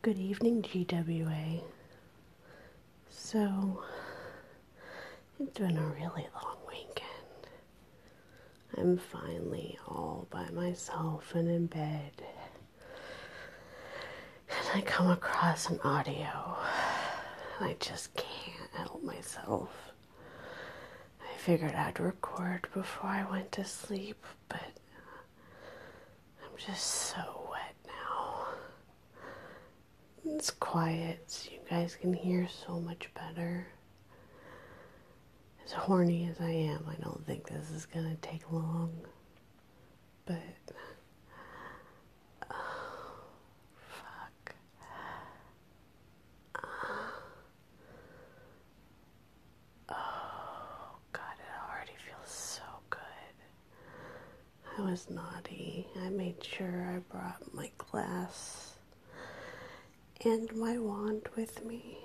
Good evening, GWA. So, it's been a really long weekend. I'm finally all by myself and in bed. And I come across an audio. And I just can't help myself. I figured I'd record before I went to sleep, but I'm just so wet now. It's quiet, so you guys can hear so much better. As horny as I am, I don't think this is gonna take long. But, oh, fuck. Oh, God, it already feels so good. I was naughty. I made sure I brought my glass and my wand with me.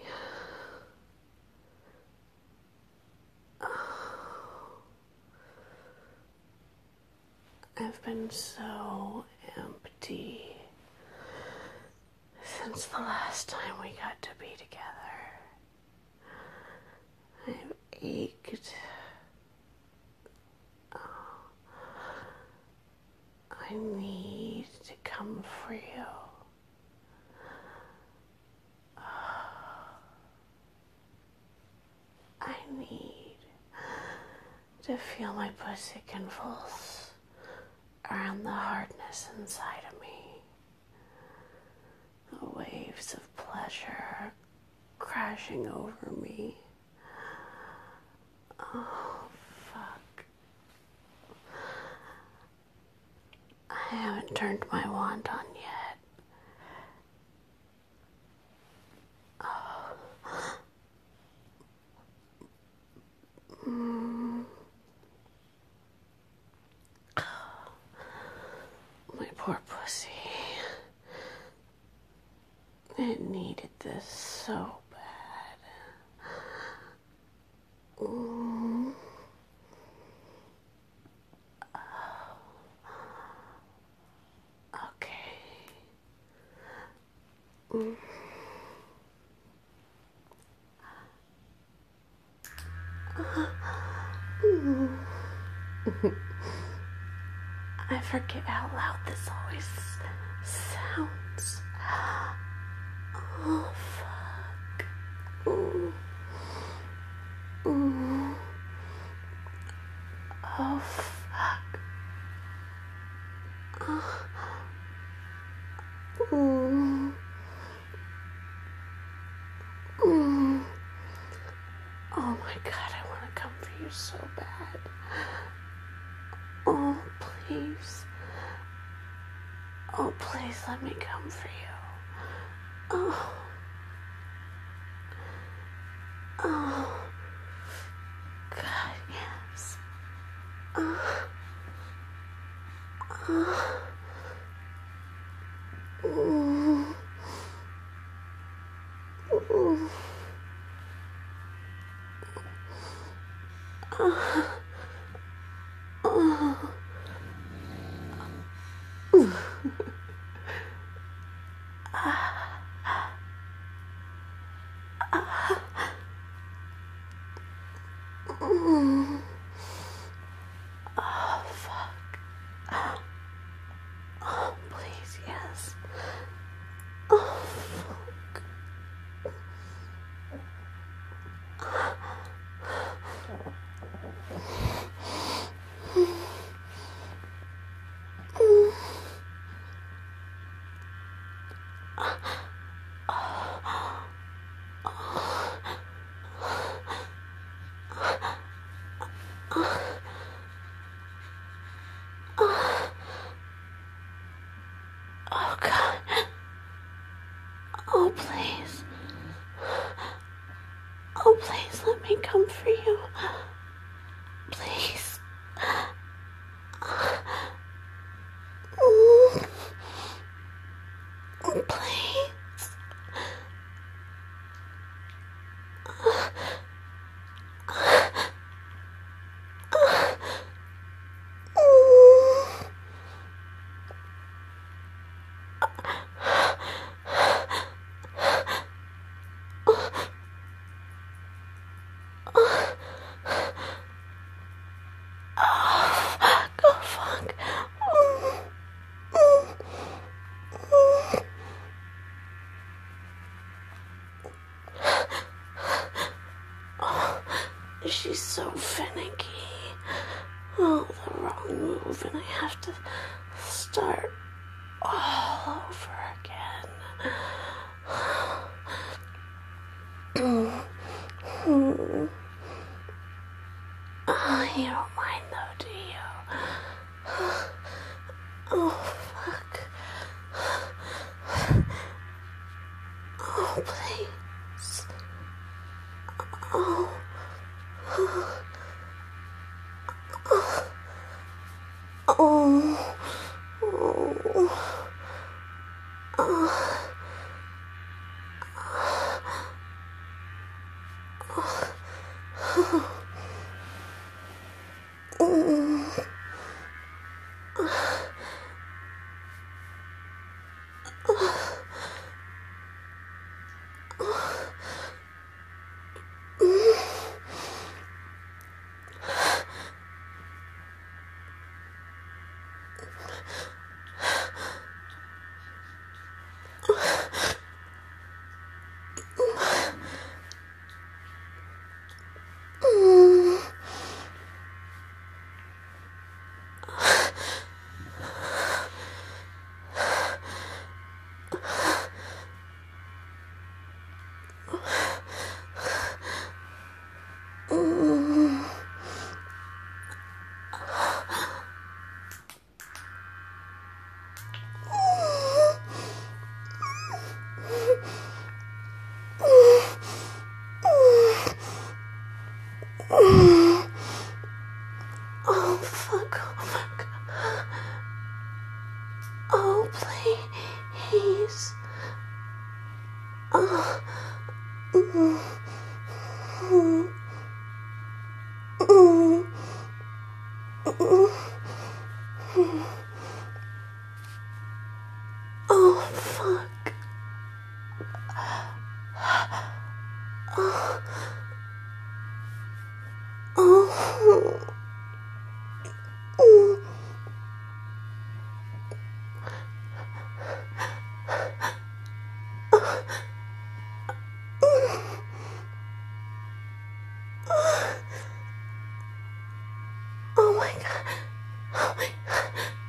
I've been so empty since the last time we got to be together. I've ached. I need to come for you. I need to feel my pussy convulse around the hardness inside of me. The waves of pleasure crashing over me. Oh, fuck. I haven't turned my wand on yet. My poor pussy. It needed this so bad. Okay. I forget how loud this always sounds. Oh, fuck. Oh, fuck. Oh my God, I want to come for you so bad. Oh, please. Oh, please let me come for you. Oh. Oh. God, yes. Oh. Oh. Oh, fuck. Oh, please, yes. Oh, fuck. Oh, God. Oh, please. Oh, please let me come for you. Please. Please. she's so finicky. Oh, the wrong move, and I have to start all over again. You don't mind though, do you? Oh, fuck. Oh, please. Oh. Oh. Oh, fuck. Oh, fuck. Oh, please. Oh. Oh, fuck. Oh. Oh my god. Oh my god.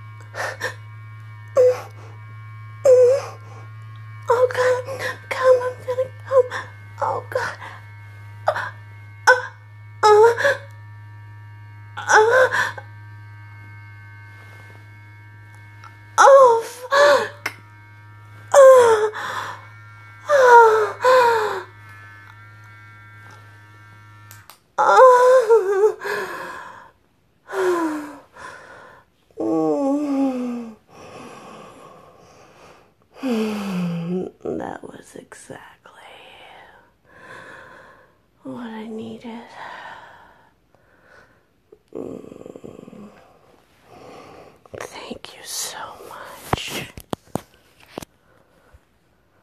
Oh god. Come, I'm gonna come. Oh god. Oh fuck. That was exactly what I needed.